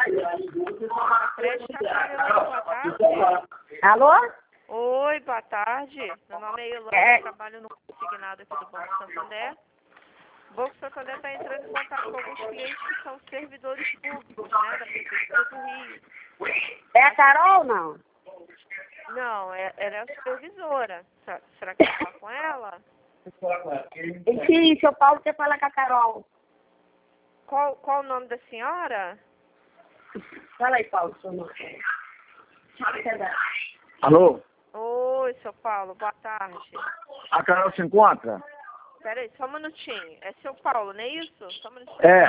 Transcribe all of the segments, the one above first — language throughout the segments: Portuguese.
Creche Chacarelândia, boa tarde. Alô? Oi, boa tarde. Meu nome é Ilana, trabalho no consignado aqui do Banco Santander. O Banco Santander está entrando em contato com alguns clientes que são servidores públicos, né, da Prefeitura do Rio. É a Carol ou não? Não, ela é a supervisora. Será que eu vou falar com ela? Sim, seu Paulo quer falar com a Carol. Qual o nome da senhora? Fala aí, Paulo, seu nome. Alô? Oi, seu Paulo, boa tarde. A Carol se encontra? Peraí, só um minutinho. É seu Paulo, não é isso? Só um minutinho. É.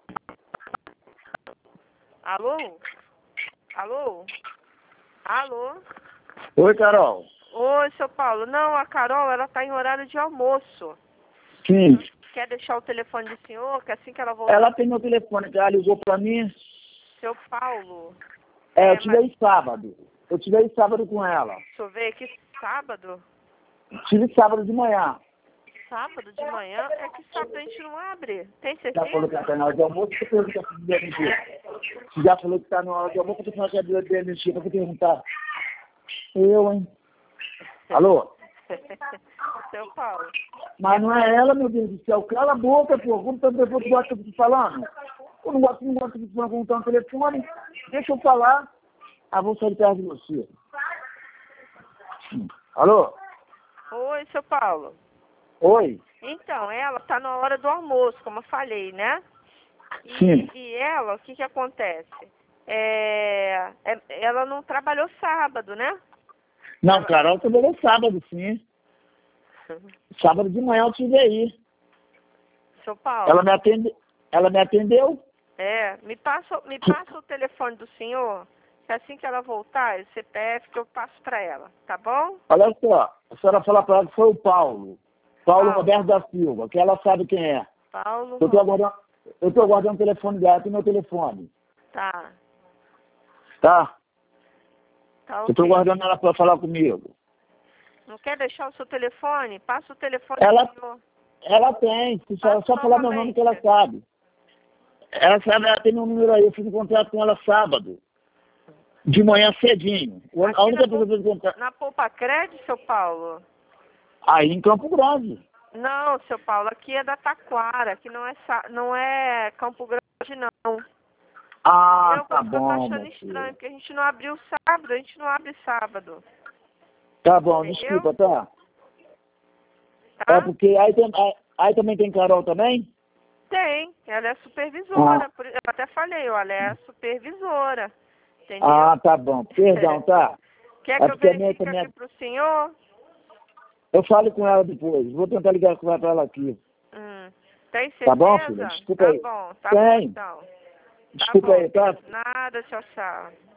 Alô? Alô? Alô? Oi, Carol. Oi, seu Paulo. Não, a Carol, ela tá em horário de almoço. Sim. Quer deixar o telefone do senhor, que assim que ela voltar... Ela tem meu telefone, que ela ligou pra mim. Seu Paulo. Eu tive sábado. Eu tive sábado com ela. Deixa eu ver aqui, sábado? Tive sábado de manhã. Sábado de manhã? É que sábado a gente não abre. Tem Já falou que certeza? tá na hora de almoço, você pergunta se de DMG. Você já falou que tá na hora de almoço, você fala que é de DMG, pra você perguntar. Eu, hein? Alô? Seu Paulo. Mas não é ela, meu Deus do céu. Cala a boca, pô. Como tanto tempo que gosta de falando? Eu não gosto de falar com o telefone. Deixa eu falar. Vou sair perto de você. Alô? Oi, seu Paulo. Oi? Então, ela tá na hora do almoço, como eu falei, né? Sim. E ela, o que acontece? Ela não trabalhou sábado, né? Não, Carol trabalhou sábado, sim. Sábado de manhã eu estive aí. Seu Paulo. Ela me atendeu? Me passa o telefone do senhor, que assim que ela voltar, o CPF que eu passo para ela, tá bom? Olha só, a senhora fala para ela que foi o Paulo. Paulo Roberto da Silva, que ela sabe quem é. Paulo. Eu tô aguardando o telefone dela, tem meu telefone. Tá. Tá? Tá, Eu tô ok. aguardando ela para falar comigo. Não quer deixar o seu telefone? Passa o telefone Ela, do senhor. ela tem, se só falar meu nome que ela sabe. Ela sabe, ela tem meu número aí, eu fiz um contrato com ela sábado. De manhã cedinho. A única coisa que eu fiz contrato. Na Poupa Crédito, seu Paulo? Aí em Campo Grande. Não, seu Paulo, aqui é da Taquara, aqui não é Campo Grande, não. Tá Eu tô bom. achando estranho, porque a gente não abriu sábado, a gente não abre sábado. Tá bom, entendeu? desculpa, tá? Tá? É porque aí também tem Carol também? Tem, ela é supervisora. Eu até falei, olha, ela é supervisora. Entendeu? Tá bom. Perdão, tá? Quer que eu verifique aqui pro senhor? Eu falo com ela depois. Vou tentar ligar com ela aqui. Tem certeza? Tá bom, filha? Desculpa aí. Tá bom, tá tem. bom então. Desculpa tá bom, aí, tá? Nada, tchau, tchau.